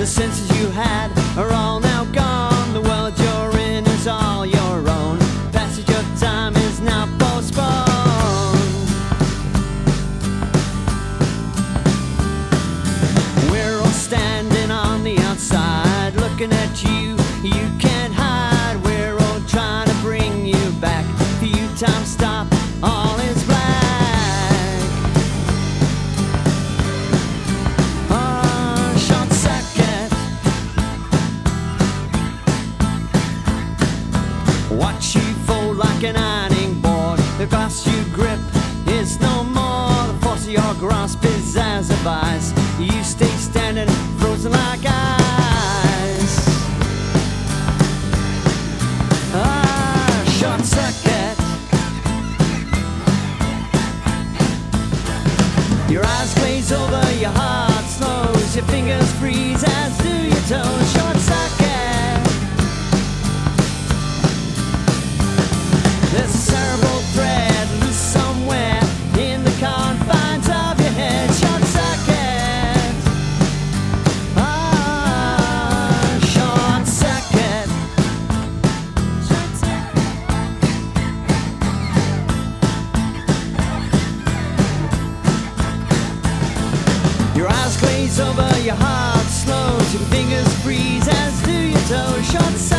senses you had are all now gone. The world you're in is all your own. Passage of time is now postponed. We're all standing on the outside, looking at you, you can't hide. We're all trying to bring you back. For you, time stop, all is black. Short circuit. Watch you fold like an ironing board. The glass you grip is no more. The force of your grasp is as a vice. You stay standing, frozen like ice. Short circuit. Your eyes glaze over, your heart slows, your fingers freeze as do your toes. Short circuit. There's a cerebral thread loose somewhere in the confines of your head. Short circuit. Short circuit. Short circuit. Your eyes glaze over, your heart slows, your fingers freeze as do your toes. Short circuit.